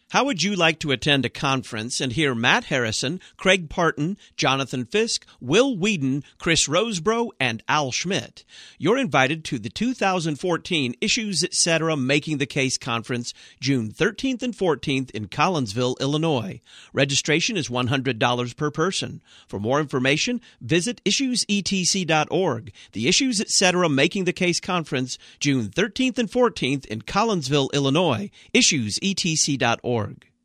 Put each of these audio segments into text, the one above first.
How would you like to attend a conference and hear Matt Harrison, Craig Parton, Jonathan Fisk, Will Whedon, Chris Rosebrough, and Al Schmidt? You're invited to the 2014 Issues Etc. Making the Case Conference, June 13th and 14th in Collinsville, Illinois. Registration is $100 per person. For more information, visit issuesetc.org. The Issues Etc. Making the Case Conference, June 13th and 14th in Collinsville, Illinois. issuesetc.org.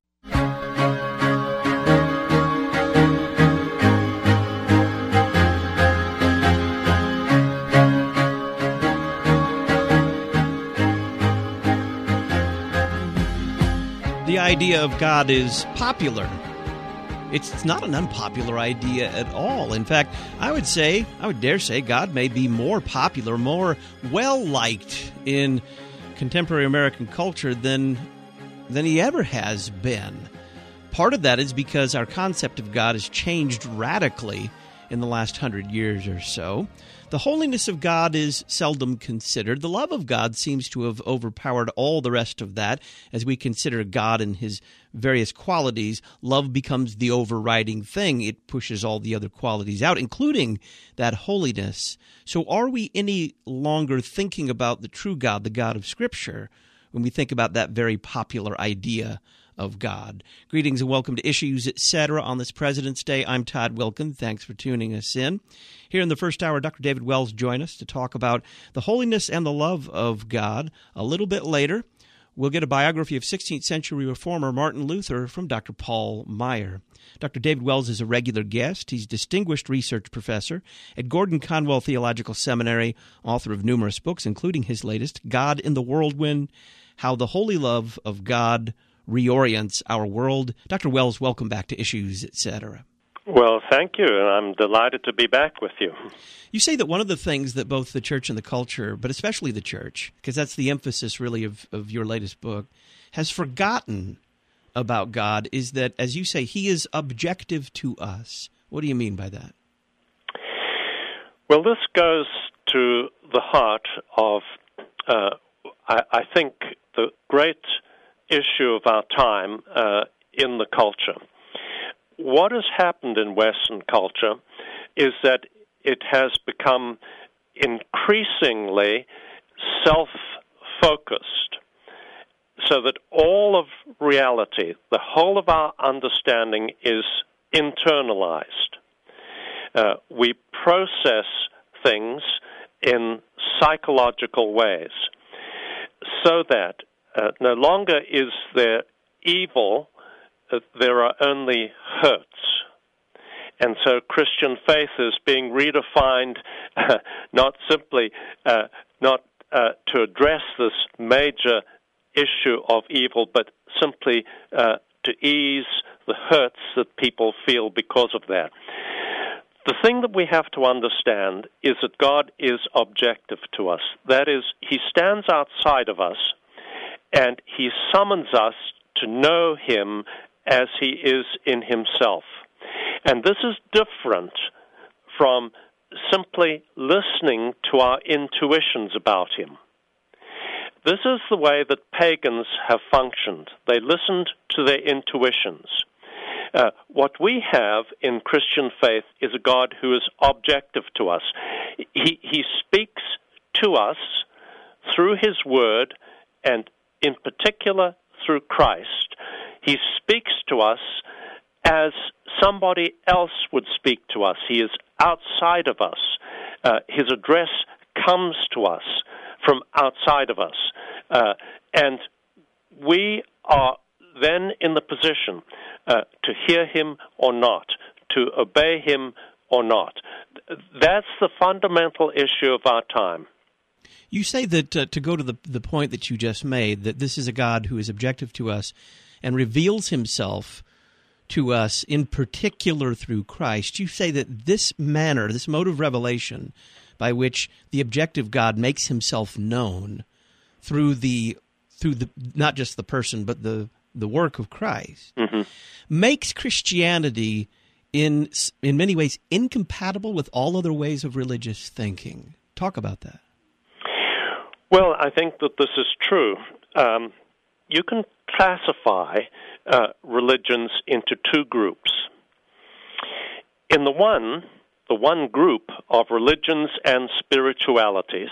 The idea of God is popular. It's not an unpopular idea at all. In fact, I would dare say, God may be more popular, more well-liked in contemporary American culture than he ever has been. Part of that is because our concept of God has changed radically in the last 100 years or so. The holiness of God is seldom considered. The love of God seems to have overpowered all the rest of that. As we consider God and his various qualities, love becomes the overriding thing. It pushes all the other qualities out, including that holiness. So are we any longer thinking about the true God, the God of Scripture, when we think about that very popular idea of God? Greetings and welcome to Issues Etc. on this President's Day. I'm Todd Wilkin. Thanks for tuning us in. Here in the first hour, Dr. David Wells joins us to talk about the holiness and the love of God. A little bit later, we'll get a biography of 16th century reformer Martin Luther from Dr. Paul Meyer. Dr. David Wells is a regular guest. He's distinguished research professor at Gordon Conwell Theological Seminary, author of numerous books, including his latest, God in the Whirlwind: How the Holy Love of God Reorients Our World. Dr. Wells, welcome back to Issues, Etc. Well, thank you, and I'm delighted to be back with you. You say that one of the things that both the church and the culture, but especially the church, because that's the emphasis really of your latest book, has forgotten about God is that, as you say, he is objective to us. What do you mean by that? Well, this goes to the heart of, I think, the great issue of our time in the culture. What has happened in Western culture is that it has become increasingly self-focused, so that all of reality, the whole of our understanding, is internalized. We process things in psychological ways, so that no longer is there evil, there are only hurts. And so Christian faith is being redefined not simply to address this major issue of evil, but simply to ease the hurts that people feel because of that. The thing that we have to understand is that God is objective to us. That is, he stands outside of us, and he summons us to know him as he is in himself. And this is different from simply listening to our intuitions about him. This is the way that pagans have functioned. They listened to their intuitions. What we have in Christian faith is a God who is objective to us. He speaks to us through his word, and in particular through Christ. He speaks to us as somebody else would speak to us. He is outside of us. His address comes to us from outside of us. And we are then in the position to hear him or not, to obey him or not. That's the fundamental issue of our time. You say that, to go to the point that you just made, that this is a God who is objective to us and reveals himself to us in particular through Christ. You say that this manner, this mode of revelation by which the objective God makes himself known through the not just the person but the work of Christ, makes Christianity in many ways incompatible with all other ways of religious thinking. Talk about that. Well, I think that this is true. You can classify religions into two groups. In the one group of religions and spiritualities,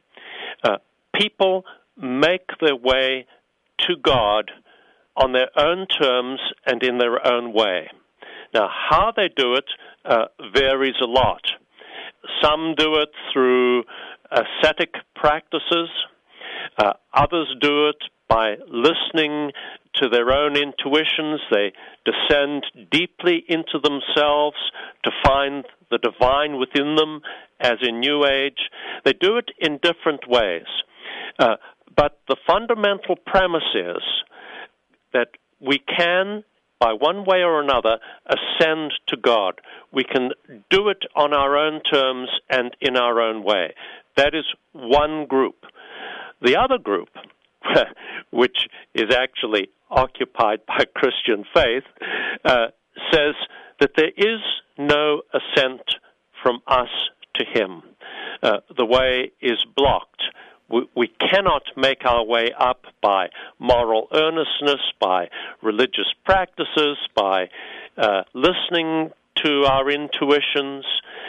people make their way to God on their own terms and in their own way. Now, how they do it varies a lot. Some do it through ascetic practices. Others do it by listening to their own intuitions. They descend deeply into themselves to find the divine within them, as in New Age. They do it in different ways. But the fundamental premise is that we can, by one way or another, ascend to God. We can do it on our own terms and in our own way. That is one group. The other group, which is actually occupied by Christian faith, says that there is no ascent from us to Him. The way is blocked. We cannot make our way up by moral earnestness, by religious practices, by listening to our intuitions.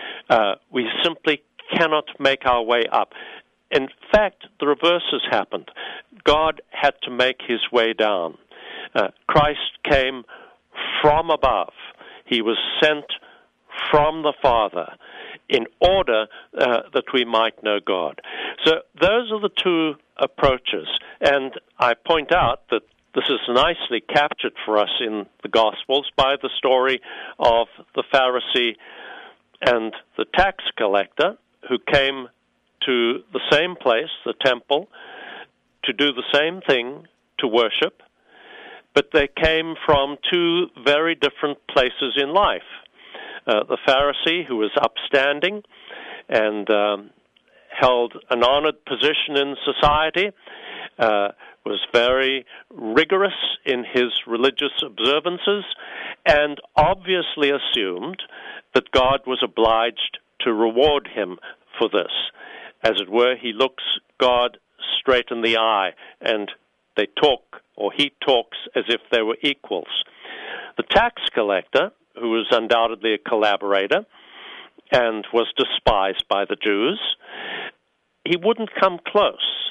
We simply cannot make our way up. In fact, the reverse has happened. God had to make His way down. Christ came from above. He was sent from the Father in order that we might know God. So those are the two approaches. And I point out that this is nicely captured for us in the Gospels by the story of the Pharisee and the tax collector who came to the same place, the temple, to do the same thing, to worship, but they came from two very different places in life. The Pharisee, who was upstanding and held an honored position in society, was very rigorous in his religious observances and obviously assumed that God was obliged to reward him for this. As it were, he looks God straight in the eye, and they talk, or he talks, as if they were equals. The tax collector, who was undoubtedly a collaborator and was despised by the Jews, he wouldn't come close.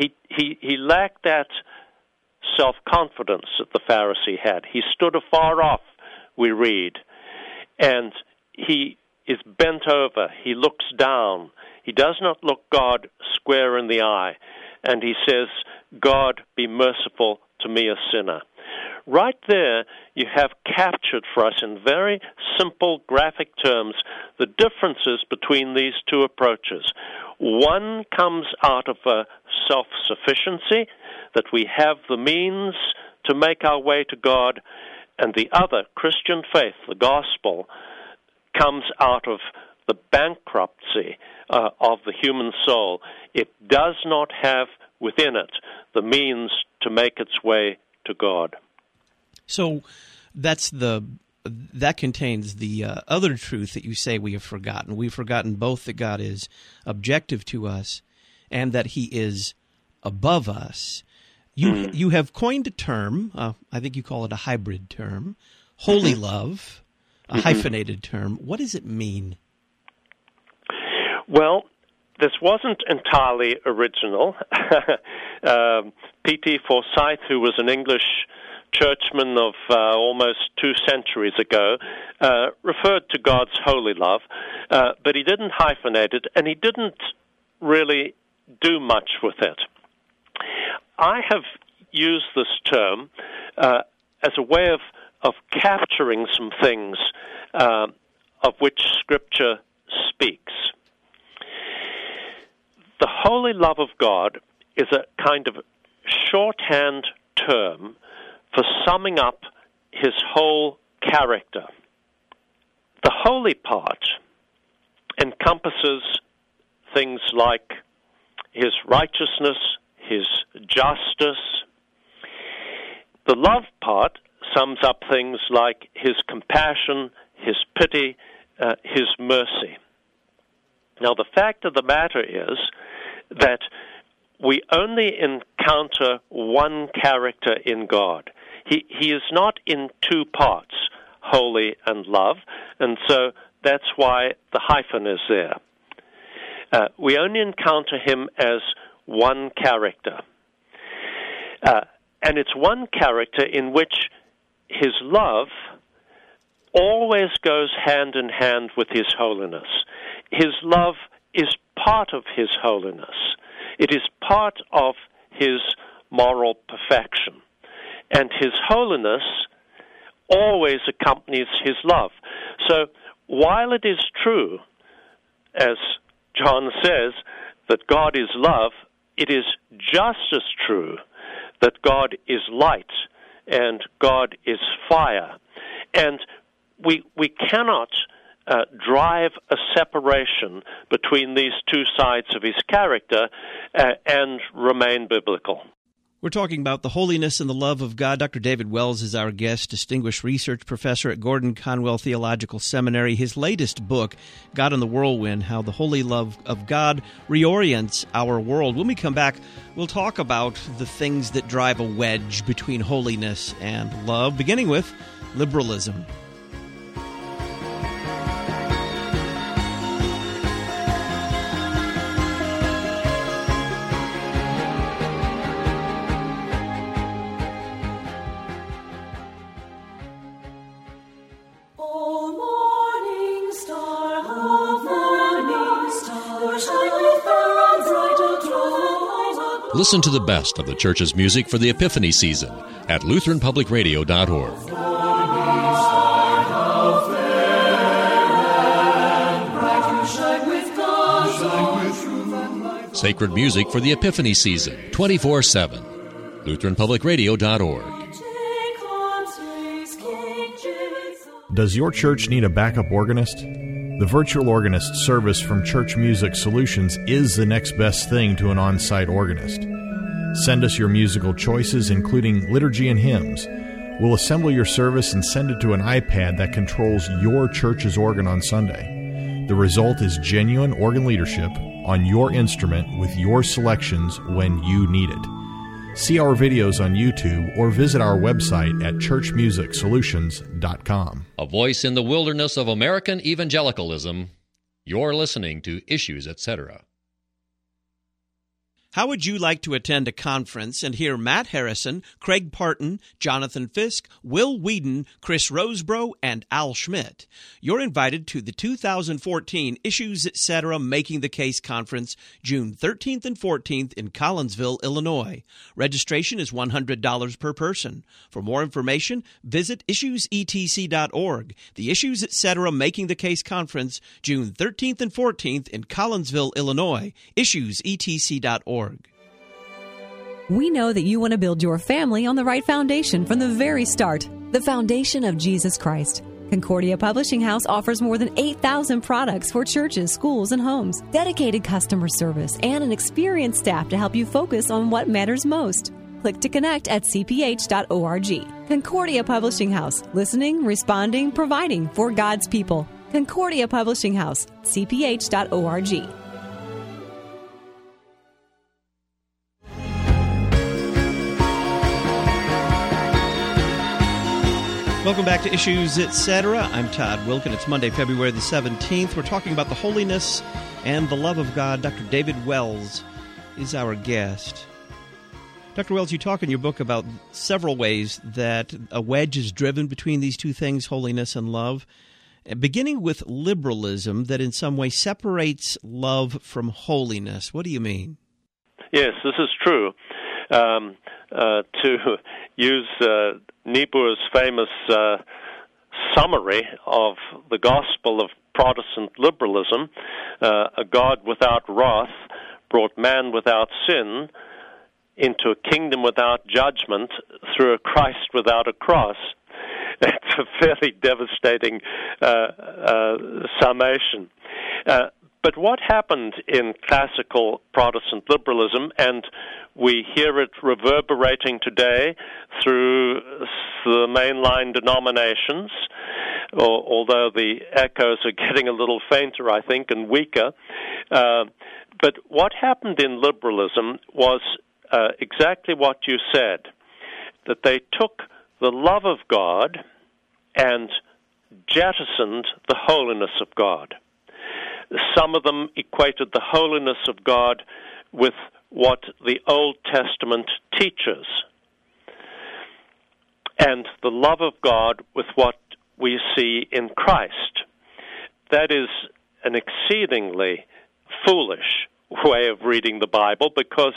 He lacked that self-confidence that the Pharisee had. He stood afar off, we read, and he is bent over. He looks down. He does not look God square in the eye, and he says, God, be merciful to me, a sinner. Right there, you have captured for us in very simple graphic terms the differences between these two approaches. One comes out of a self-sufficiency, that we have the means to make our way to God, and the other, Christian faith, the gospel, comes out of the bankruptcy of the human soul. It does not have within it the means to make its way to God. So that contains the other truth that you say we have forgotten. We've forgotten both that God is objective to us and that He is above us. You have coined a term, I think you call it a hybrid term, holy love, a hyphenated term. What does it mean? Well, this wasn't entirely original. P.T. Forsyth, who was an English churchman of almost 2 centuries ago, referred to God's holy love, but he didn't hyphenate it, and he didn't really do much with it. I have used this term as a way of capturing some things of which Scripture speaks. The holy love of God is a kind of shorthand term for summing up His whole character. The holy part encompasses things like His righteousness, His justice. The love part sums up things like His compassion, His pity, His mercy. Now, the fact of the matter is that we only encounter one character in God. He is not in two parts, holy and love, and so that's why the hyphen is there. We only encounter him as one character. And it's one character in which his love always goes hand in hand with his holiness. His love is part of his holiness. It is part of his moral perfection. And his holiness always accompanies his love. So while it is true, as John says, that God is love, it is just as true that God is light and God is fire. And we cannot drive a separation between these two sides of his character and remain biblical. We're talking about the holiness and the love of God. Dr. David Wells is our guest, distinguished research professor at Gordon Conwell Theological Seminary. His latest book, God in the Whirlwind, How the Holy Love of God Reorients Our World. When we come back, we'll talk about the things that drive a wedge between holiness and love, beginning with liberalism. Listen to the best of the church's music for the Epiphany season at LutheranPublicRadio.org. Sacred music for the Epiphany season, 24/7. LutheranPublicRadio.org. Does your church need a backup organist? The Virtual Organist service from Church Music Solutions is the next best thing to an on-site organist. Send us your musical choices, including liturgy and hymns. We'll assemble your service and send it to an iPad that controls your church's organ on Sunday. The result is genuine organ leadership on your instrument with your selections when you need it. See our videos on YouTube or visit our website at churchmusicsolutions.com. A voice in the wilderness of American evangelicalism. You're listening to Issues, Etc. How would you like to attend a conference and hear Matt Harrison, Craig Parton, Jonathan Fisk, Will Whedon, Chris Rosebrough, and Al Schmidt? You're invited to the 2014 Issues Etc. Making the Case Conference, June 13th and 14th in Collinsville, Illinois. Registration is $100 per person. For more information, visit issuesetc.org. The Issues Etc. Making the Case Conference, June 13th and 14th in Collinsville, Illinois. issuesetc.org. We know that you want to build your family on the right foundation from the very start, the foundation of Jesus Christ. Concordia Publishing House offers more than 8,000 products for churches, schools, and homes, dedicated customer service, and an experienced staff to help you focus on what matters most. Click to connect at cph.org. Concordia Publishing House, listening, responding, providing for God's people. Concordia Publishing House, cph.org. Welcome back to Issues, Etc. I'm Todd Wilkin. It's Monday, February the 17th. We're talking about the holiness and the love of God. Dr. David Wells is our guest. Dr. Wells, you talk in your book about several ways that a wedge is driven between these two things, holiness and love, beginning with liberalism that in some way separates love from holiness. What do you mean? Yes, this is true. To use Niebuhr's famous summary of the gospel of Protestant liberalism, a God without wrath brought man without sin into a kingdom without judgment through a Christ without a cross. It's a fairly devastating summation. But what happened in classical Protestant liberalism, and we hear it reverberating today through the mainline denominations, although the echoes are getting a little fainter, I think, and weaker, But what happened in liberalism was exactly what you said, that they took the love of God and jettisoned the holiness of God. Some of them equated the holiness of God with what the Old Testament teaches, and the love of God with what we see in Christ. That is an exceedingly foolish way of reading the Bible, because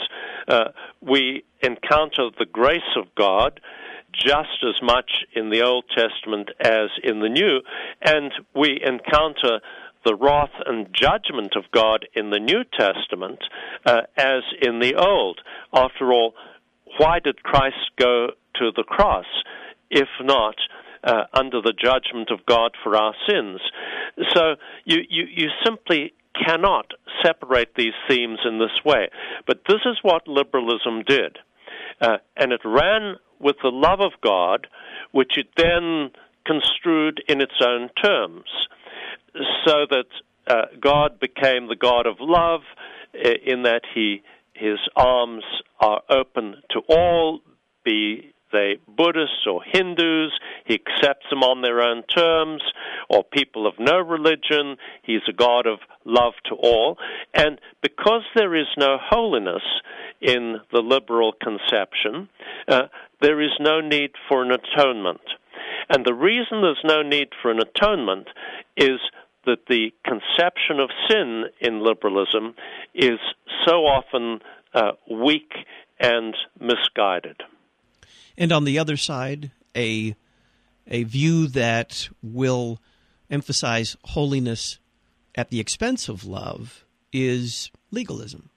we encounter the grace of God just as much in the Old Testament as in the New, and we encounter the wrath and judgment of God in the New Testament as in the Old. After all, why did Christ go to the cross, if not under the judgment of God for our sins? So you simply cannot separate these themes in this way. But this is what liberalism did. And it ran with the love of God, which it then construed in its own terms, so that God became the God of love, in that his arms are open to all, be they Buddhists or Hindus. He accepts them on their own terms, or people of no religion. He's a God of love to all. And because there is no holiness in the liberal conception, there is no need for an atonement. And the reason there's no need for an atonement is that the conception of sin in liberalism is so often weak and misguided. And on the other side, a view that will emphasize holiness at the expense of love is legalism.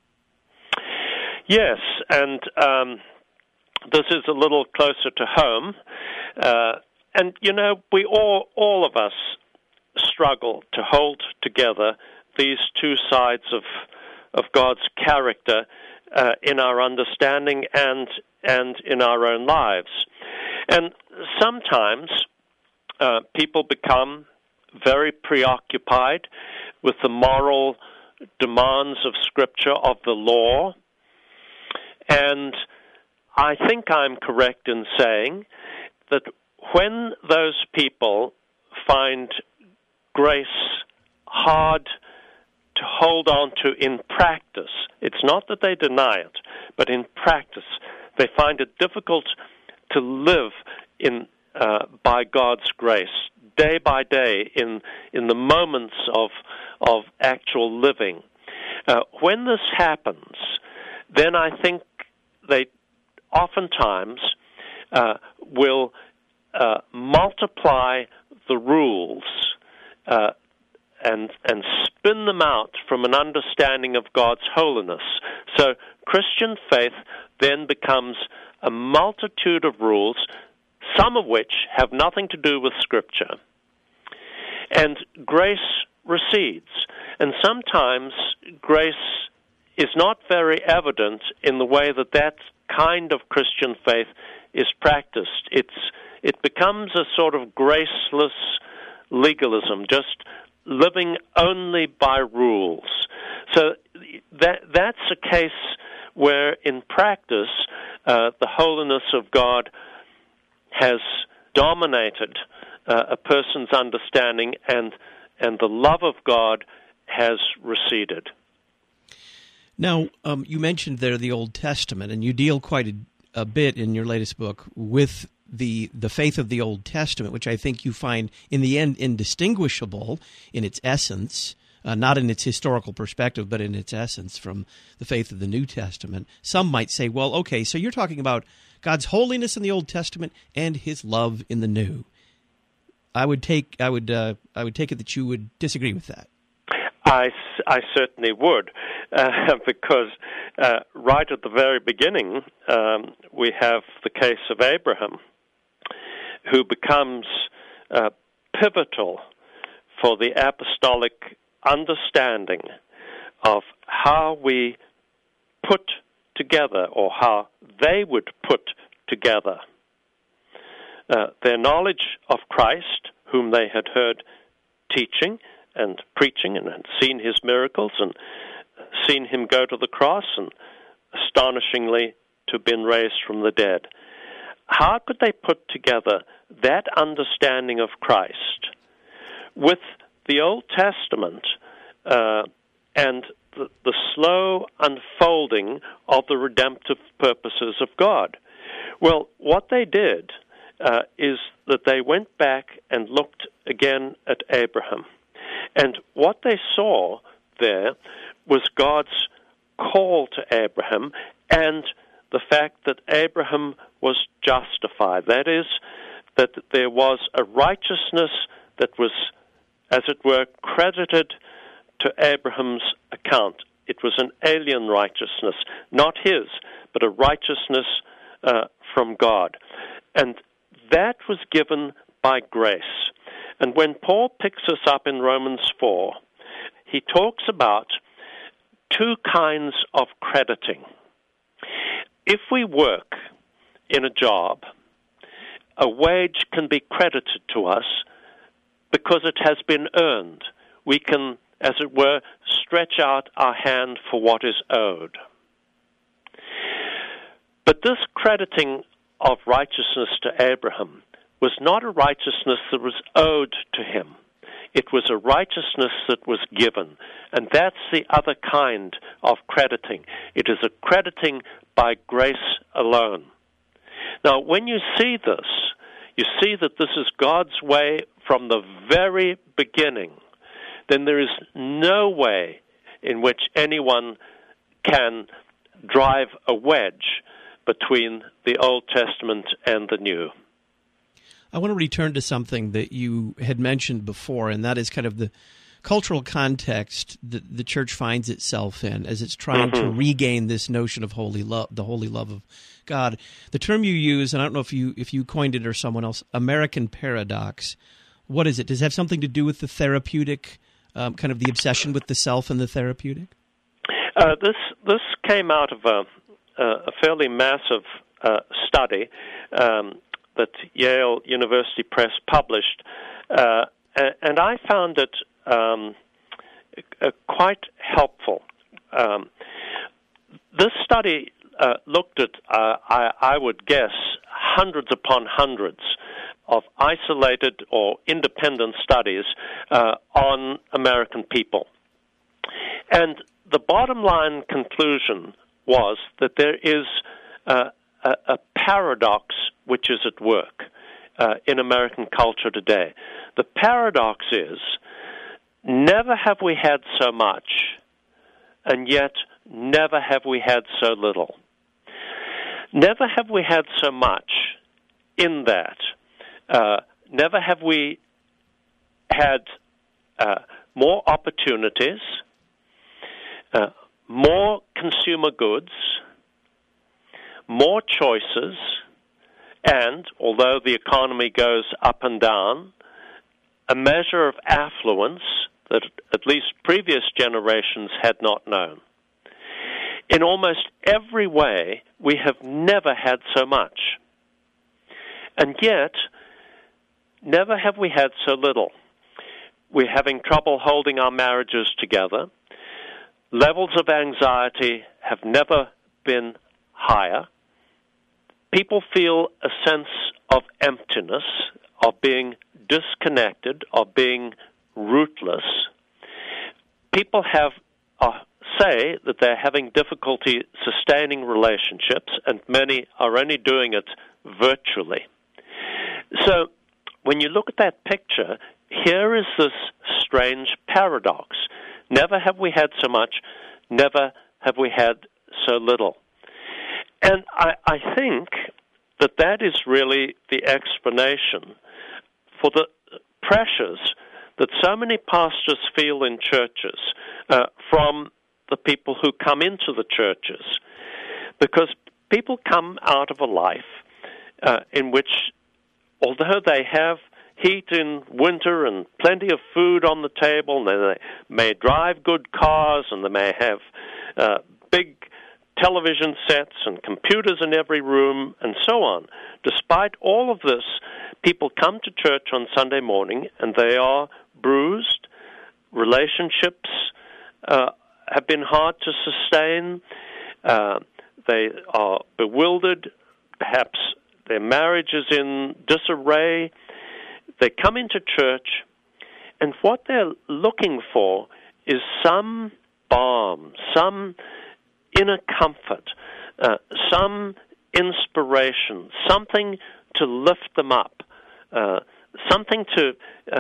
Yes, and this is a little closer to home. And, you know, we all of us struggle to hold together these two sides of God's character in our understanding and in our own lives. And sometimes people become very preoccupied with the moral demands of Scripture, of the law. And I think I'm correct in saying that when those people find grace hard to hold on to in practice, it's not that they deny it, but in practice, they find it difficult to live in by God's grace day by day in the moments of actual living. When this happens, then I think they oftentimes will multiply the rules and spin them out from an understanding of God's holiness. So Christian faith then becomes a multitude of rules, some of which have nothing to do with Scripture. And grace recedes. And sometimes grace is not very evident in the way that kind of Christian faith is practiced. It becomes a sort of graceless legalism, just living only by rules. So that's a case where in practice the holiness of God has dominated a person's understanding, and the love of God has receded. Now, you mentioned there the Old Testament, and you deal quite a bit in your latest book with the faith of the Old Testament, which I think you find in the end indistinguishable in its essence, not in its historical perspective, but in its essence from the faith of the New Testament. Some might say, well, okay, so you're talking about God's holiness in the Old Testament and His love in the New. I would take it that you would disagree with that. I certainly would, because right at the very beginning, we have the case of Abraham, who becomes pivotal for the apostolic understanding of how we put together, or how they would put together, their knowledge of Christ, whom they had heard teaching and preaching and had seen his miracles and seen him go to the cross and, astonishingly, to have been raised from the dead. How could they put together that understanding of Christ with the Old Testament and the slow unfolding of the redemptive purposes of God? Well, what they did is that they went back and looked again at Abraham. And what they saw there was God's call to Abraham and the fact that Abraham was justified. That is, that there was a righteousness that was, as it were, credited to Abraham's account. It was an alien righteousness, not his, but a righteousness from God. And that was given by grace. And when Paul picks us up in Romans 4, he talks about two kinds of crediting. If we work in a job, a wage can be credited to us because it has been earned. We can, as it were, stretch out our hand for what is owed. But this crediting of righteousness to Abraham was not a righteousness that was owed to him. It was a righteousness that was given. And that's the other kind of crediting. It is a crediting by grace alone. Now, when you see this, you see that this is God's way from the very beginning. Then there is no way in which anyone can drive a wedge between the Old Testament and the New. I want to return to something that you had mentioned before, and that is kind of the cultural context that the church finds itself in as it's trying to regain this notion of holy love, the holy love of God. The term you use, and I don't know if you coined it or someone else, American paradox. What is it? Does it have something to do with the therapeutic, kind of the obsession with the self and the therapeutic? This came out of a fairly massive study that Yale University Press published, and I found it quite helpful. This study looked at, I would guess, hundreds upon hundreds of isolated or independent studies on American people. And the bottom line conclusion was that there is a paradox which is at work in American culture today. The paradox is, never have we had so much, and yet never have we had so little. Never have we had so much in that. Never have we had more opportunities, more consumer goods, more choices, and, although the economy goes up and down, a measure of affluence that at least previous generations had not known. In almost every way, we have never had so much. And yet, never have we had so little. We're having trouble holding our marriages together. Levels of anxiety have never been higher. People feel a sense of emptiness, of being disconnected, of being rootless. People have say that they're having difficulty sustaining relationships, and many are only doing it virtually. So when you look at that picture, here is this strange paradox. Never have we had so much, never have we had so little. And I think that is really the explanation for the pressures that so many pastors feel in churches from the people who come into the churches. Because people come out of a life in which, although they have heat in winter and plenty of food on the table, and they may drive good cars, and they may have big television sets and computers in every room, and so on. Despite all of this, people come to church on Sunday morning, and they are bruised. Relationships have been hard to sustain. They are bewildered. Perhaps their marriage is in disarray. They come into church, and what they're looking for is some balm, some inner comfort, some inspiration, something to lift them up, something to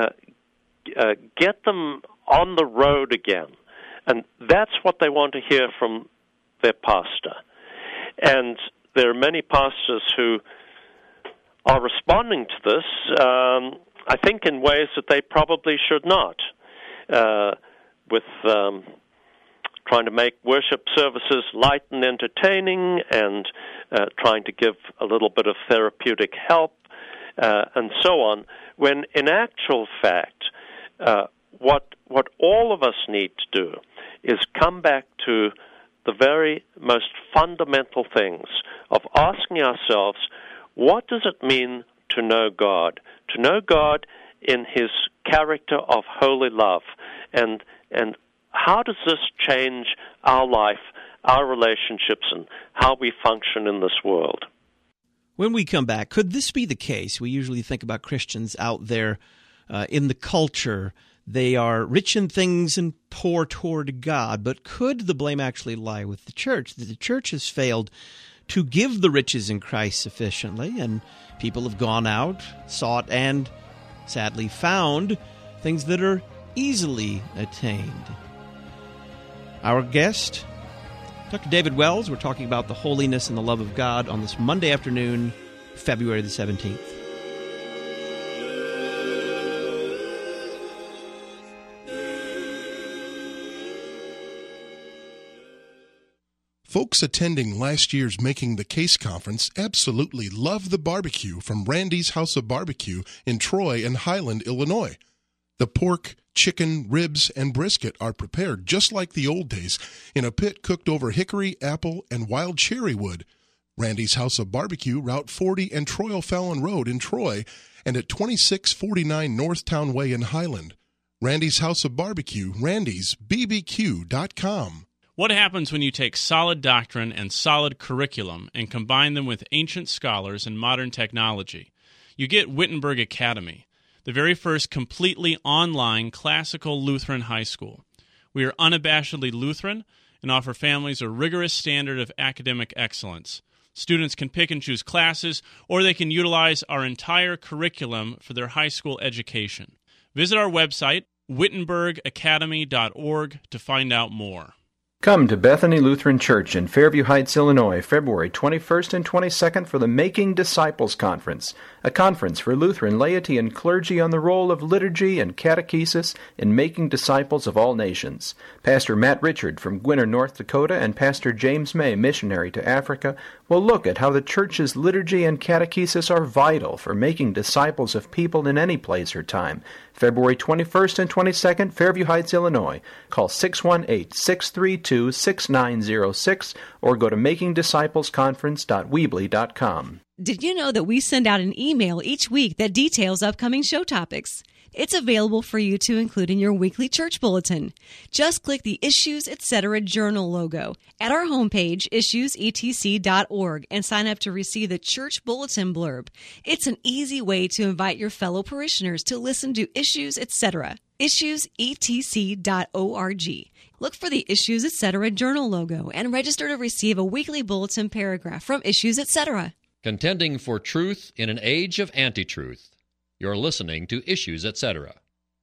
get them on the road again. And that's what they want to hear from their pastor. And there are many pastors who are responding to this, I think in ways that they probably should not, with trying to make worship services light and entertaining and trying to give a little bit of therapeutic help and so on, when in actual fact, what all of us need to do is come back to the very most fundamental things of asking ourselves, what does it mean to know God? To know God in His character of holy love. And how does this change our life, our relationships, and how we function in this world? When we come back, could this be the case? We usually think about Christians out there in the culture. They are rich in things and poor toward God. But could the blame actually lie with the church? That the church has failed to give the riches in Christ sufficiently, and people have gone out, sought, and sadly found things that are easily attained. Our guest, Dr. David Wells. We're talking about the holiness and the love of God on this Monday afternoon, February the 17th. Folks attending last year's Making the Case conference absolutely love the barbecue from Randy's House of Barbecue in Troy and Highland, Illinois. The pork, chicken, ribs, and brisket are prepared just like the old days in a pit cooked over hickory, apple, and wild cherry wood. Randy's House of Barbecue, Route 40 and Troy O'Fallon Road in Troy, and at 2649 Northtown Way in Highland. Randy's House of Barbecue, randysbbq.com. What happens when you take solid doctrine and solid curriculum and combine them with ancient scholars and modern technology? You get Wittenberg Academy, the very first completely online classical Lutheran high school. We are unabashedly Lutheran and offer families a rigorous standard of academic excellence. Students can pick and choose classes, or they can utilize our entire curriculum for their high school education. Visit our website, wittenbergacademy.org, to find out more. Come to Bethany Lutheran Church in Fairview Heights, Illinois, February 21st and 22nd for the Making Disciples Conference, a conference for Lutheran laity and clergy on the role of liturgy and catechesis in making disciples of all nations. Pastor Matt Richard from Gwinner, North Dakota, and Pastor James May, missionary to Africa, will look at how the church's liturgy and catechesis are vital for making disciples of people in any place or time. February 21st and 22nd, Fairview Heights, Illinois. Call 618-632-6906 or go to makingdisciplesconference.weebly.com. Did you know that we send out an email each week that details upcoming show topics? It's available for you to include in your weekly church bulletin. Just click the Issues, Etc. Journal logo at our homepage, issuesetc.org, and sign up to receive the church bulletin blurb. It's an easy way to invite your fellow parishioners to listen to Issues, Etc. issuesetc.org. Look for the Issues, Etc. Journal logo and register to receive a weekly bulletin paragraph from Issues, Etc. Contending for truth in an age of anti-truth. You're listening to Issues, Etc.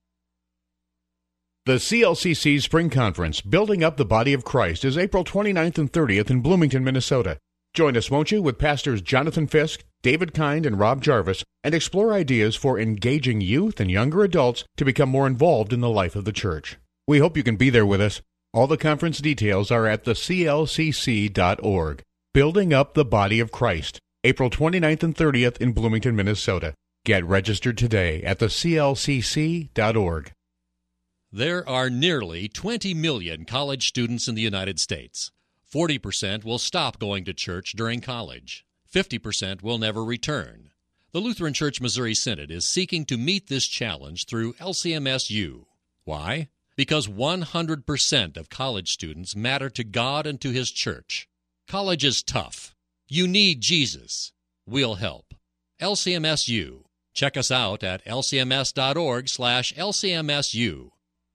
The CLCC Spring Conference, Building Up the Body of Christ, is April 29th and 30th in Bloomington, Minnesota. Join us, won't you, with Pastors Jonathan Fisk, David Kind, and Rob Jarvis, and explore ideas for engaging youth and younger adults to become more involved in the life of the church. We hope you can be there with us. All the conference details are at theclcc.org. Building Up the Body of Christ, April 29th and 30th in Bloomington, Minnesota. Get registered today at theclcc.org. There are nearly 20 million college students in the United States. 40% will stop going to church during college. 50% will never return. The Lutheran Church Missouri Synod is seeking to meet this challenge through LCMS-U. Why? Because 100% of college students matter to God and to His church. College is tough. You need Jesus. We'll help. LCMSU. Check us out at lcms.org/LCMSU.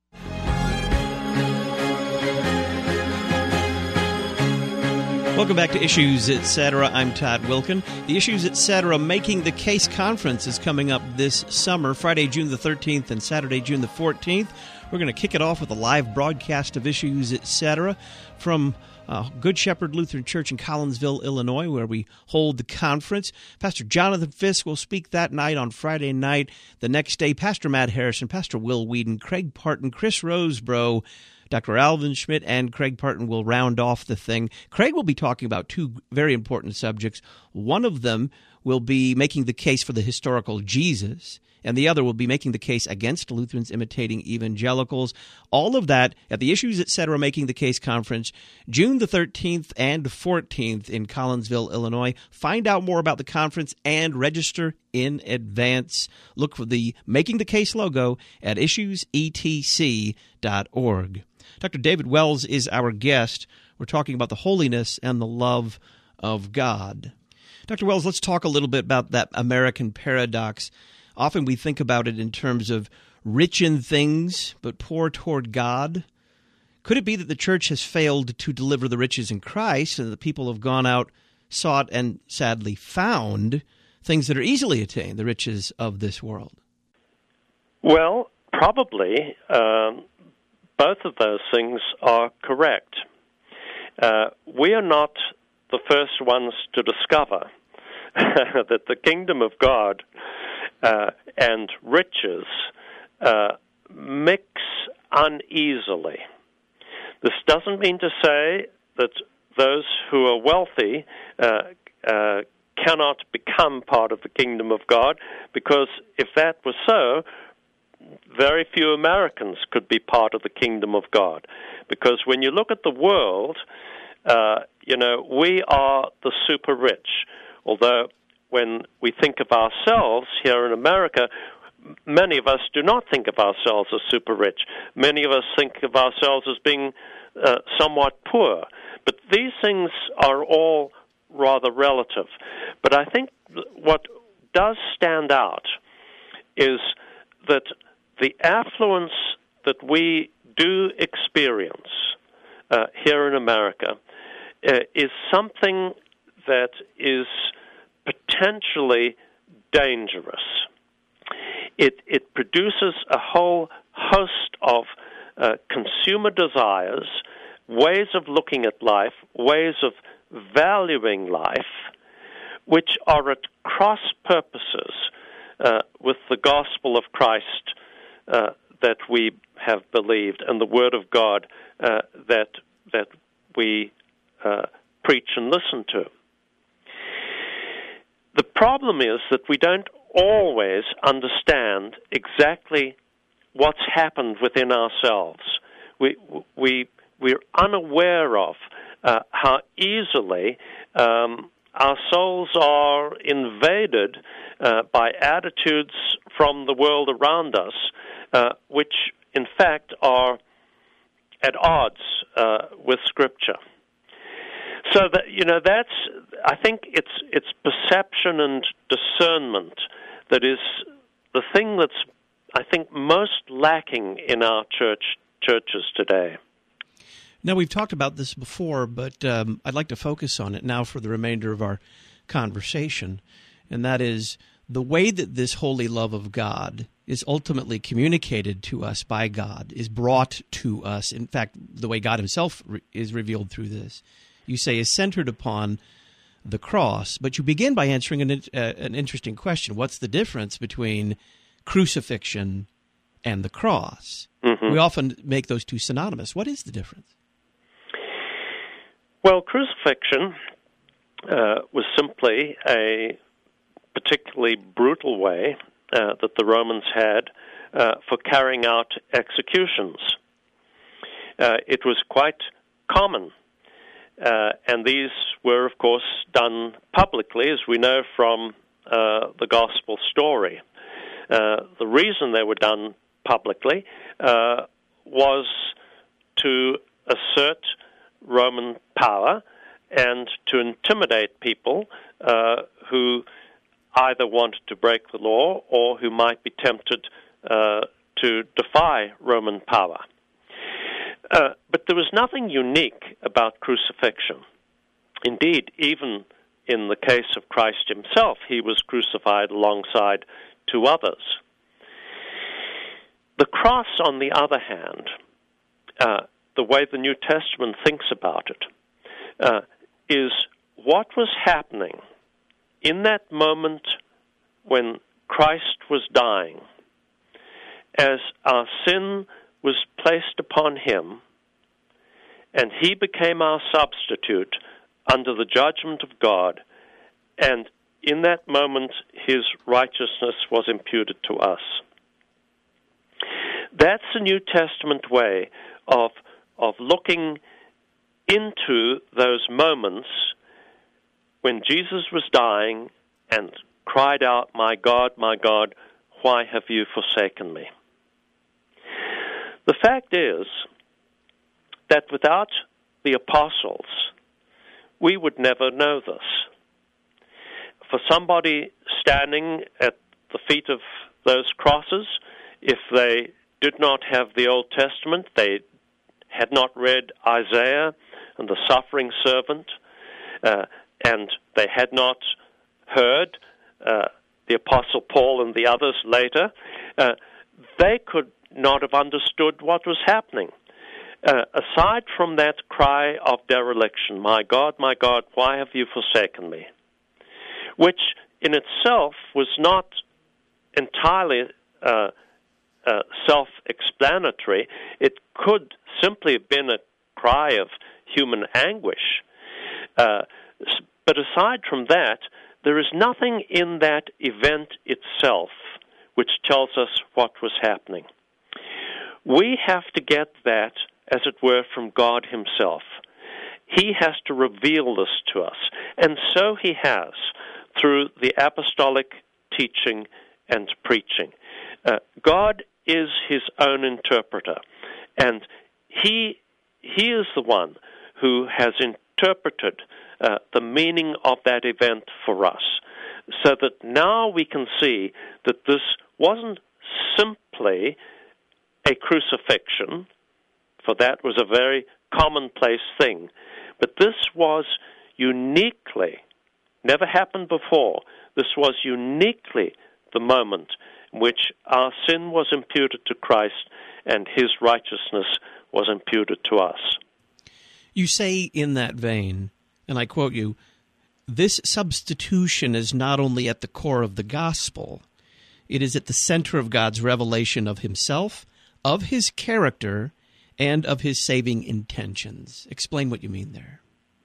Welcome back to Issues Etc. I'm Todd Wilkin. The Issues Etc. Making the Case Conference is coming up this summer, Friday, June the 13th and Saturday, June the 14th. We're going to kick it off with a live broadcast of Issues Etc. from Good Shepherd Lutheran Church in Collinsville, Illinois, where we hold the conference. Pastor Jonathan Fisk will speak that night on Friday night. The next day, Pastor Matt Harrison, Pastor Will Whedon, Craig Parton, Chris Rosebrough, Dr. Alvin Schmidt, and Craig Parton will round off the thing. Craig will be talking about two very important subjects. One of them will be making the case for the historical Jesus, and the other will be making the case against Lutherans imitating evangelicals. All of that at the Issues Etc. Making the Case Conference, June the 13th and 14th in Collinsville, Illinois. Find out more about the conference and register in advance. Look for the Making the Case logo at issuesetc.org. Dr. David Wells is our guest. We're talking about the holiness and the love of God. Dr. Wells, let's talk a little bit about that American paradox. Often we think about it in terms of rich in things but poor toward God. Could it be that the church has failed to deliver the riches in Christ and that people have gone out, sought, and sadly found things that are easily attained, the riches of this world? Well, probably both of those things are correct. We are not the first ones to discover that the kingdom of God and riches mix uneasily. This doesn't mean to say that those who are wealthy cannot become part of the kingdom of God, because if that were so, very few Americans could be part of the kingdom of God. Because when you look at the world, we are the super rich. Although when we think of ourselves here in America, many of us do not think of ourselves as super rich. Many of us think of ourselves as being somewhat poor. But these things are all rather relative. But I think what does stand out is that the affluence that we do experience here in America is something that is potentially dangerous. It produces a whole host of consumer desires, ways of looking at life, ways of valuing life, which are at cross purposes with the gospel of Christ that we have believed and the Word of God that we preach and listen to. The problem is that we don't always understand exactly what's happened within ourselves. We're unaware of how easily our souls are invaded by attitudes from the world around us, which in fact are at odds with Scripture. So that I think it's perception and discernment that is the thing that's, I think, most lacking in our churches today. Now, we've talked about this before, but I'd like to focus on it now for the remainder of our conversation, and that is the way that this holy love of God is ultimately communicated to us by God, is brought to us. In fact, the way God himself is revealed through this, you say, is centered upon the cross. But you begin by answering an interesting question. What's the difference between crucifixion and the cross? Mm-hmm. We often make those two synonymous. What is the difference? Well, crucifixion was simply a particularly brutal way that the Romans had for carrying out executions. It was quite common, and these were, of course, done publicly, as we know from the gospel story. The reason they were done publicly was to assert Roman power and to intimidate people who either wanted to break the law or who might be tempted to defy Roman power. But there was nothing unique about crucifixion. Indeed, even in the case of Christ himself, he was crucified alongside two others. The cross, on the other hand, the way the New Testament thinks about it, is what was happening in that moment when Christ was dying, as our sin was placed upon him, and he became our substitute under the judgment of God, and in that moment his righteousness was imputed to us. That's the New Testament way of looking into those moments when Jesus was dying and cried out, my God, why have you forsaken me?" The fact is that without the apostles, we would never know this. For somebody standing at the feet of those crosses, if they did not have the Old Testament, they had not read Isaiah and the suffering servant, and they had not heard the Apostle Paul and the others later, they could not have understood what was happening. Aside from that cry of dereliction, my God, why have you forsaken me?" Which in itself was not entirely self-explanatory. It could simply have been a cry of human anguish. But aside from that, there is nothing in that event itself which tells us what was happening. We have to get that, as it were, from God himself. He has to reveal this to us, and so he has through the apostolic teaching and preaching. God is his own interpreter, and he is the one who has interpreted the meaning of that event for us, so that now we can see that this wasn't simply a crucifixion, for that was a very commonplace thing, but this was uniquely, never happened before, this was uniquely the moment in which our sin was imputed to Christ and his righteousness was imputed to us. You say in that vein, and I quote you, "This substitution is not only at the core of the gospel, it is at the center of God's revelation of himself, of his character, and of his saving intentions." Explain what you mean there.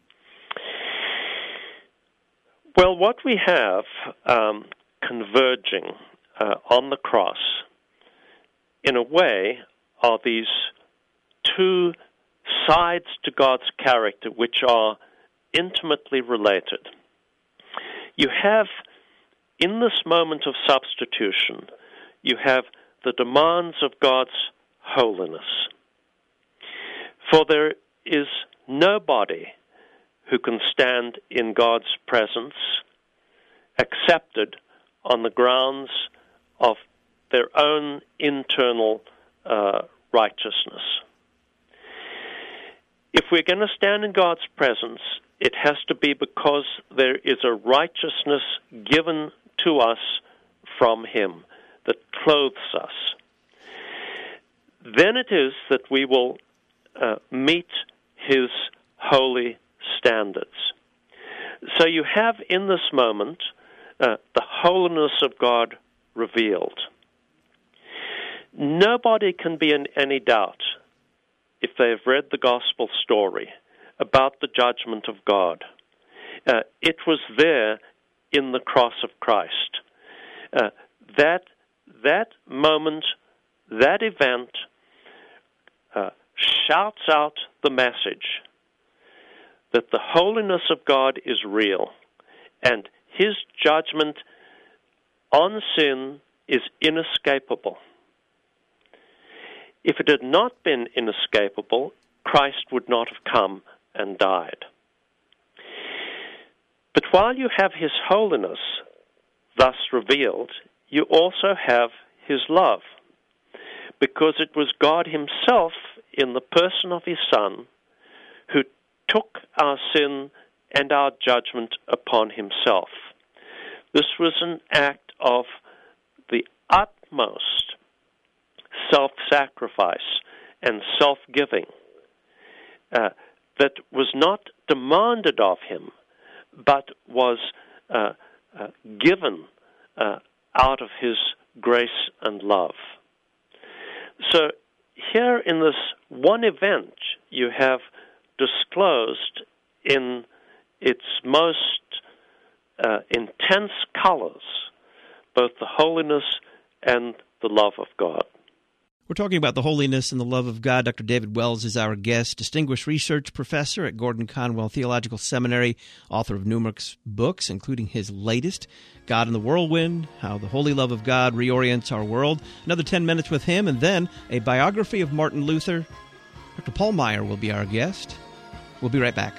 Well, what we have converging on the cross, in a way, are these two sides to God's character which are intimately related. You have, in this moment of substitution, you have the demands of God's holiness. For there is nobody who can stand in God's presence accepted on the grounds of their own internal righteousness. If we're going to stand in God's presence, it has to be because there is a righteousness given to us from him that clothes us. Then it is that we will meet his holy standards. So you have in this moment the holiness of God revealed. Nobody can be in any doubt, if they have read the gospel story, about the judgment of God. It was there in the cross of Christ. That moment, that event, shouts out the message that the holiness of God is real, and his judgment on sin is inescapable. If it had not been inescapable, Christ would not have come and died. But while you have his holiness thus revealed, you also have his love, because it was God himself in the person of his Son who took our sin and our judgment upon himself. This was an act of the utmost self-sacrifice and self-giving that was not demanded of him, but was given out of his grace and love. So here in this one event, you have disclosed in its most intense colors both the holiness and the love of God. We're talking about the holiness and the love of God. Dr. David Wells is our guest, distinguished research professor at Gordon Conwell Theological Seminary, author of numerous books, including his latest, God in the Whirlwind, How the Holy Love of God Reorients Our World. Another 10 minutes with him, and then a biography of Martin Luther. Dr. Paul Meier will be our guest. We'll be right back.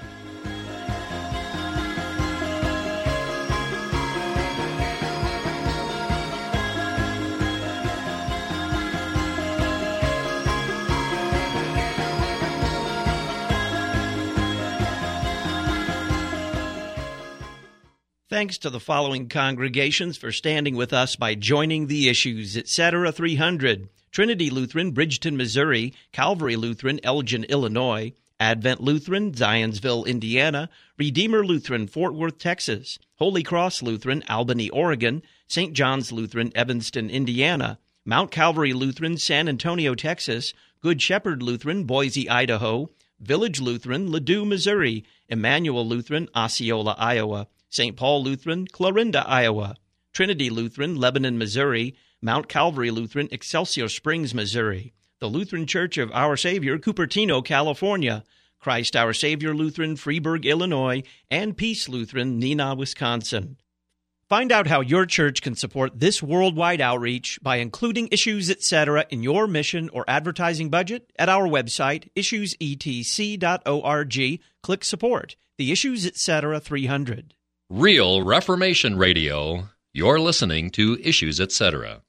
Thanks to the following congregations for standing with us by joining the Issues, etc. 300. Trinity Lutheran, Bridgeton, Missouri. Calvary Lutheran, Elgin, Illinois. Advent Lutheran, Zionsville, Indiana. Redeemer Lutheran, Fort Worth, Texas. Holy Cross Lutheran, Albany, Oregon. St. John's Lutheran, Evanston, Indiana. Mount Calvary Lutheran, San Antonio, Texas. Good Shepherd Lutheran, Boise, Idaho. Village Lutheran, Ladue, Missouri. Emmanuel Lutheran, Osceola, Iowa. St. Paul Lutheran, Clarinda, Iowa. Trinity Lutheran, Lebanon, Missouri. Mount Calvary Lutheran, Excelsior Springs, Missouri. The Lutheran Church of Our Savior, Cupertino, California. Christ Our Savior Lutheran, Freeburg, Illinois. And Peace Lutheran, Neenah, Wisconsin. Find out how your church can support this worldwide outreach by including Issues, etc. in your mission or advertising budget at our website, issuesetc.org. Click Support. The Issues, etc. 300. Real Reformation Radio. You're listening to Issues, etc.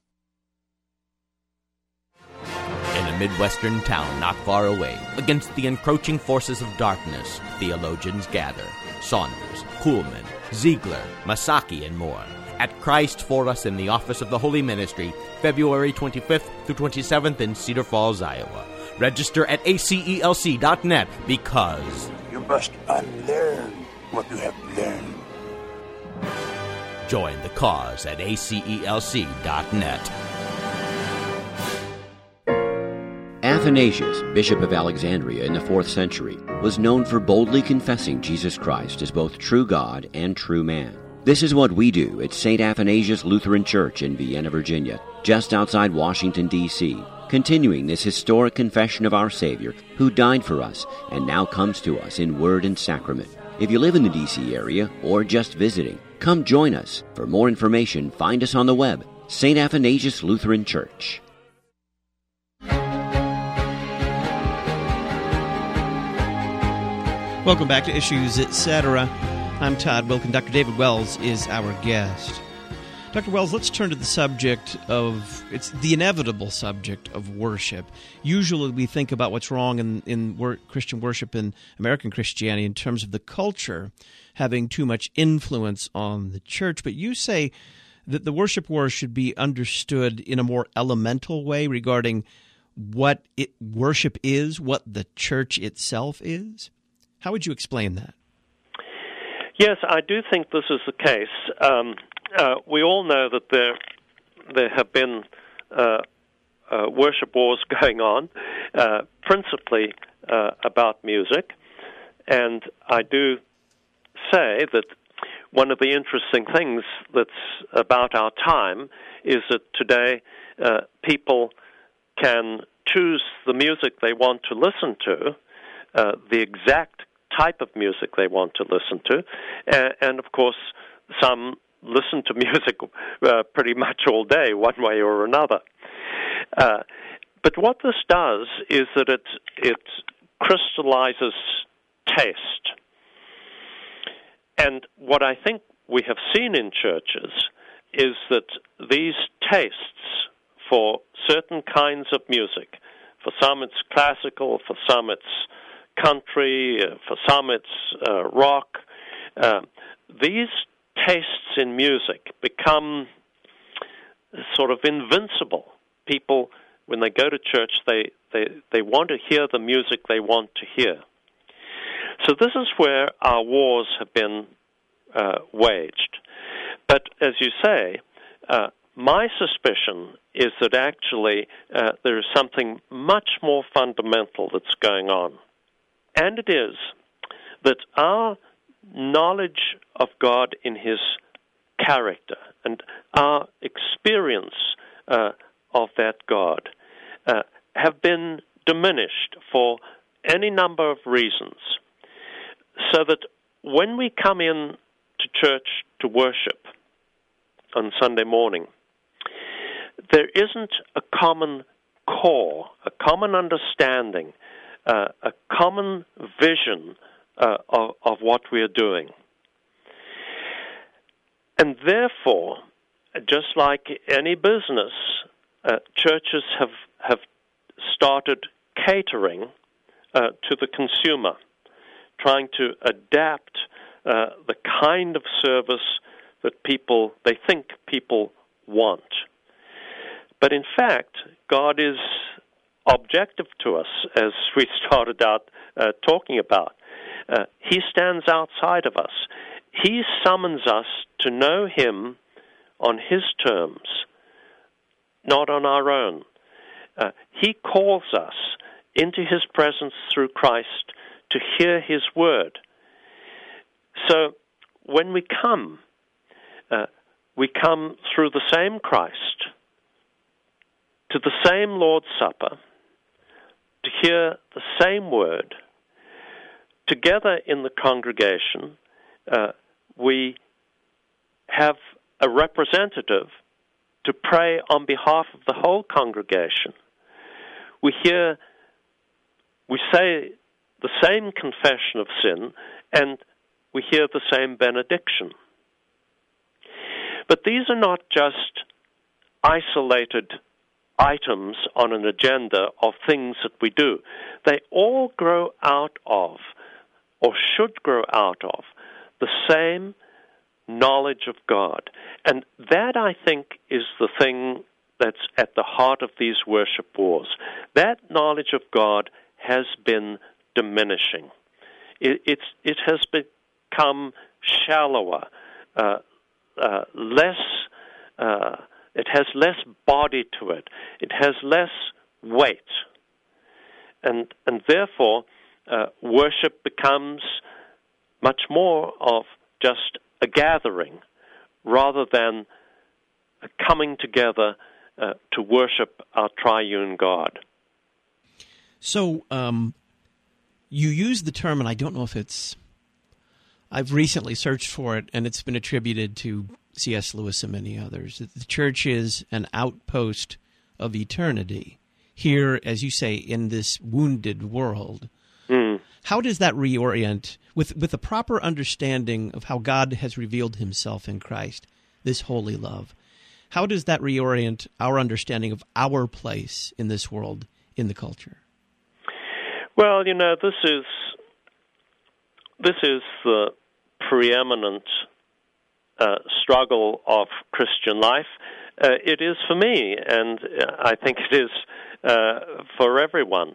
In a Midwestern town not far away, against the encroaching forces of darkness, theologians gather. Saunders, Kuhlman, Ziegler, Masaki, and more. At Christ for Us in the Office of the Holy Ministry, February 25th through 27th in Cedar Falls, Iowa. Register at acelc.net because you must unlearn what you have learned. Join the cause at acelc.net. Athanasius, Bishop of Alexandria in the 4th century, was known for boldly confessing Jesus Christ as both true God and true man. This is what we do at St. Athanasius Lutheran Church in Vienna, Virginia, just outside Washington, D.C., continuing this historic confession of our Savior, who died for us and now comes to us in word and sacrament. If you live in the D.C. area or just visiting, come join us. For more information, find us on the web, St. Athanasius Lutheran Church. Welcome back to Issues, etc. I'm Todd Wilken. Dr. David Wells is our guest. Dr. Wells, let's turn to the subject of, it's the inevitable subject of worship. Usually we think about what's wrong in Christian worship in American Christianity in terms of the culture having too much influence on the church, but you say that the worship war should be understood in a more elemental way regarding what worship is, what the church itself is. How would you explain that? Yes, I do think this is the case. We all know that there have been worship wars going on, principally about music, and I do say that one of the interesting things that's about our time is that today people can choose the music they want to listen to, the exact type of music they want to listen to, and of course some listen to music pretty much all day, one way or another. But what this does is that it crystallizes taste. And what I think we have seen in churches is that these tastes for certain kinds of music, for some it's classical, for some it's country, for some it's rock, these tastes in music become sort of invincible. People, when they go to church, they want to hear the music they want to hear. So this is where our wars have been waged. But as you say, my suspicion is that actually there is something much more fundamental that's going on. And it is that our knowledge of God in His character and our experience of that God have been diminished for any number of reasons. So that when we come in to church to worship on Sunday morning, there isn't a common core, a common understanding, a common vision of what we are doing. And therefore, just like any business, churches have started catering to the consumer, trying to adapt the kind of service that they think people want. But in fact, God is objective to us, as we started out talking about. He stands outside of us. He summons us to know Him on His terms, not on our own. He calls us into His presence through Christ to hear His word. So when we come through the same Christ, to the same Lord's Supper, to hear the same word. Together in the congregation, we have a representative to pray on behalf of the whole congregation. We say the same confession of sin, and we hear the same benediction. But these are not just isolated items on an agenda of things that we do. They all grow out of, or should grow out of, the same knowledge of God. And that, I think, is the thing that's at the heart of these worship wars. That knowledge of God has been diminishing. It has become shallower, less. It has less body to it. It has less weight, and therefore, worship becomes much more of just a gathering, rather than a coming together to worship our triune God. So, you use the term, and I don't know if I've recently searched for it, and it's been attributed to C.S. Lewis and many others. The church is an outpost of eternity. Here, as you say, in this wounded world. How does that reorient, with a proper understanding of how God has revealed Himself in Christ, this holy love, how does that reorient our understanding of our place in this world, in the culture? Well, this is the preeminent struggle of Christian life. It is for me, and I think it is for everyone,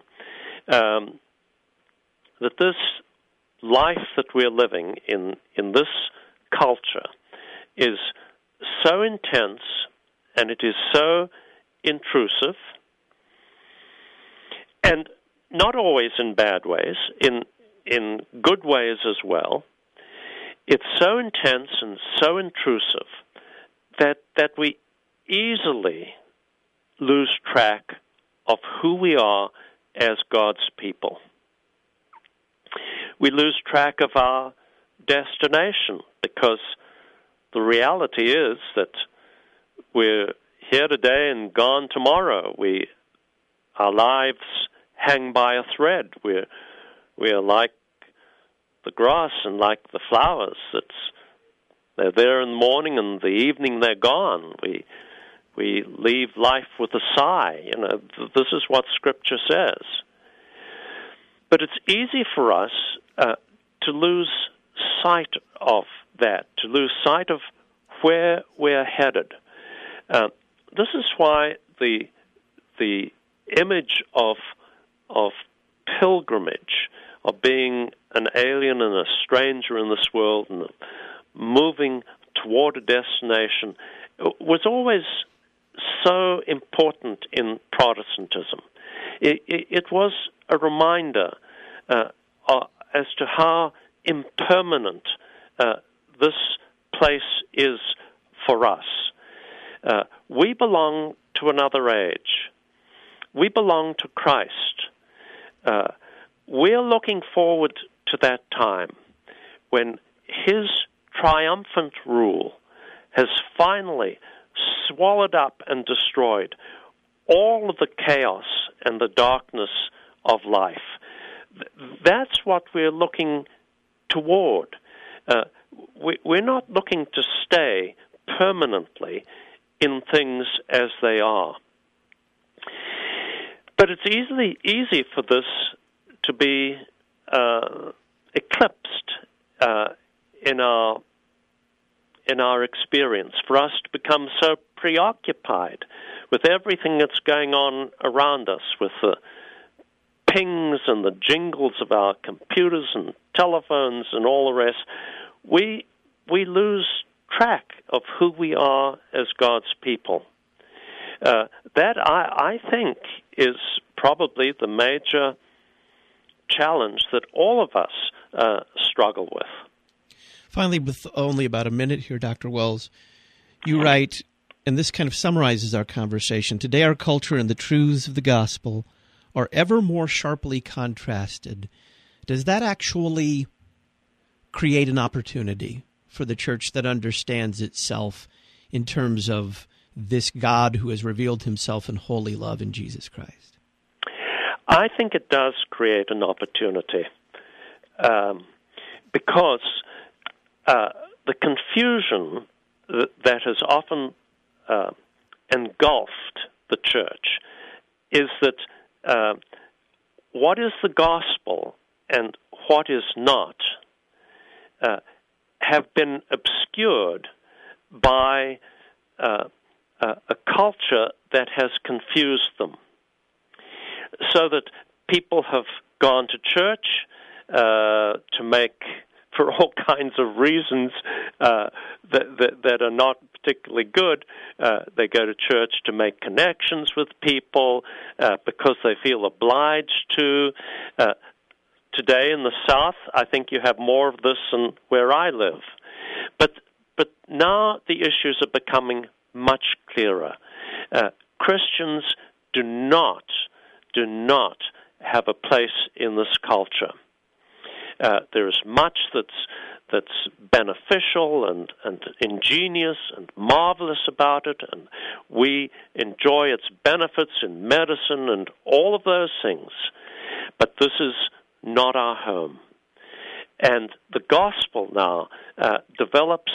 that this life that we're living in this culture is so intense, and it is so intrusive, and not always in bad ways, in good ways as well. It's so intense and so intrusive that we easily lose track of who we are as God's people. We lose track of our destination, because the reality is that we're here today and gone tomorrow. We our lives hang by a thread. We're like the grass and like the flowers. They're there in the morning, and the evening they're gone. We leave life with a sigh. This is what Scripture says. But it's easy for us to lose sight of that, to lose sight of where we're headed. This is why the image of pilgrimage, of being an alien and a stranger in this world and moving toward a destination, was always so important in Protestantism. It was a reminder as to how impermanent this place is for us. We belong to another age. We belong to Christ. We're looking forward to that time when His triumphant rule has finally swallowed up and destroyed all of the chaos and the darkness of life. That's what we're looking toward. We're not looking to stay permanently in things as they are. But it's easy for this to be eclipsed in our experience, for us to become so preoccupied with everything that's going on around us, with the pings and the jingles of our computers and telephones and all the rest. We lose track of who we are as God's people. That, I think, is probably the major challenge that all of us struggle with. Finally, with only about a minute here, Dr. Wells, you write, and this kind of summarizes our conversation, today our culture and the truths of the gospel are ever more sharply contrasted. Does that actually create an opportunity for the church that understands itself in terms of this God who has revealed Himself in holy love in Jesus Christ? I think it does create an opportunity because the confusion that has often engulfed the church is that what is the gospel and what is not have been obscured by a culture that has confused them, so that people have gone to church to make, for all kinds of reasons that are not particularly good. They go to church to make connections with people because they feel obliged to. Today in the South, I think you have more of this than where I live. But now the issues are becoming much clearer. Christians do not have a place in this culture. There is much that's beneficial and ingenious and marvelous about it, and we enjoy its benefits in medicine and all of those things. But this is not our home. And the gospel now develops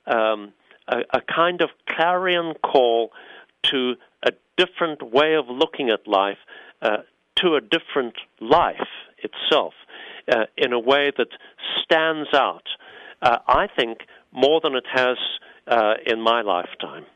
a kind of clarion call to a different way of looking at life, to a different life itself, in a way that stands out, I think, more than it has in my lifetime.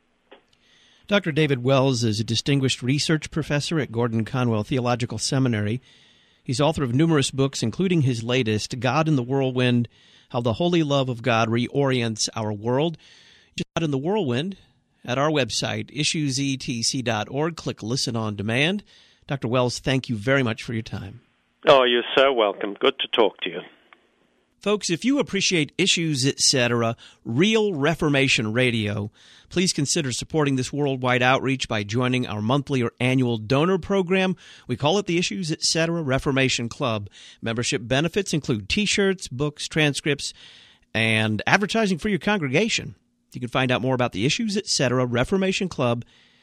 Dr. David Wells is a distinguished research professor at Gordon Conwell Theological Seminary. He's author of numerous books, including his latest, God in the Whirlwind, How the Holy Love of God Reorients Our World. God in the Whirlwind at our website, issuesetc.org. Click Listen on Demand. Dr. Wells, thank you very much for your time. Oh, you're so welcome. Good to talk to you. Folks, if you appreciate Issues, Etc., Real Reformation Radio, please consider supporting this worldwide outreach by joining our monthly or annual donor program. We call it the Issues, Etc. Reformation Club. Membership benefits include T-shirts, books, transcripts, and advertising for your congregation. You can find out more about the Issues, Etc. Reformation Club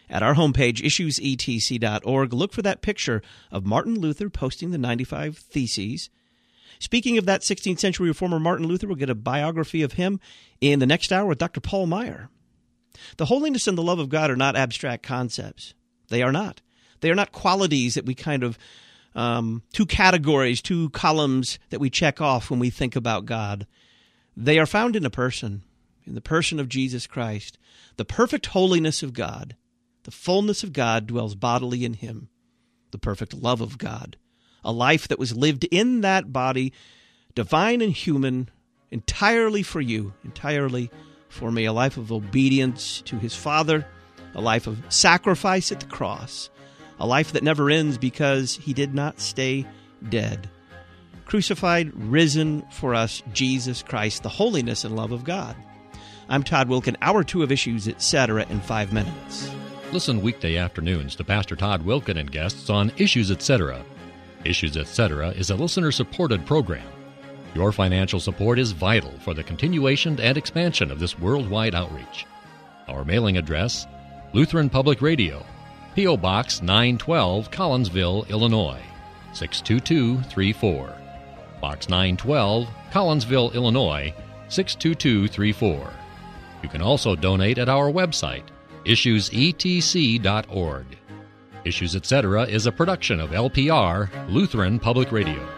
At our homepage, issuesetc.org, look for that picture of Martin Luther posting the 95 Theses. Speaking of that 16th century reformer Martin Luther, we'll get a biography of him in the next hour with Dr. Paul Meyer. The holiness and the love of God are not abstract concepts. They are not. They are not qualities that we kind of, two categories, two columns that we check off when we think about God. They are found in a person, in the person of Jesus Christ. The perfect holiness of God, the fullness of God dwells bodily in him. The perfect love of God, a life that was lived in that body, divine and human, entirely for you, entirely for me, a life of obedience to his Father, a life of sacrifice at the cross, a life that never ends because he did not stay dead. Crucified, risen for us, Jesus Christ, the holiness and love of God. I'm Todd Wilken, Hour 2 of Issues, Etc. in 5 minutes. Listen weekday afternoons to Pastor Todd Wilken and guests on Issues, Etc. Issues, Etc. is a listener-supported program. Your financial support is vital for the continuation and expansion of this worldwide outreach. Our mailing address, Lutheran Public Radio, P.O. Box 912, Collinsville, Illinois, 62234. Box 912, Collinsville, Illinois, 62234. You can also donate at our website, issuesetc.org. Issues, Etc. is a production of LPR, Lutheran Public Radio.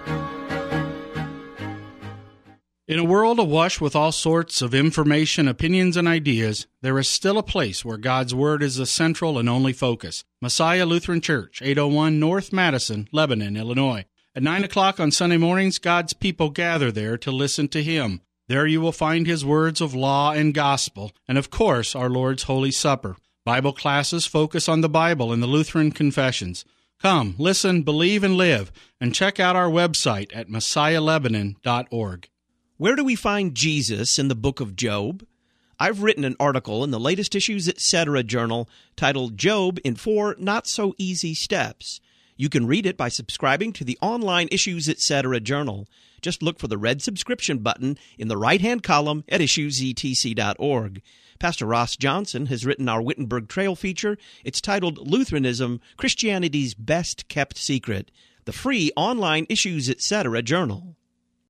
In a world awash with all sorts of information, opinions, and ideas, there is still a place where God's Word is the central and only focus. Messiah Lutheran Church, 801 North Madison, Lebanon, Illinois. At 9 o'clock on Sunday mornings, God's people gather there to listen to Him. There you will find His words of law and gospel, and of course, our Lord's Holy Supper. Bible classes focus on the Bible and the Lutheran confessions. Come, listen, believe, and live, and check out our website at messiahlebanon.org. Where do we find Jesus in the book of Job? I've written an article in the latest Issues, Etc. journal titled Job in 4 Not-So-Easy Steps. You can read it by subscribing to the online Issues, Etc. journal. Just look for the red subscription button in the right-hand column at issuesetc.org. Pastor Ross Johnson has written our Wittenberg Trail feature. It's titled Lutheranism, Christianity's Best Kept Secret, the free online Issues, Etc. journal.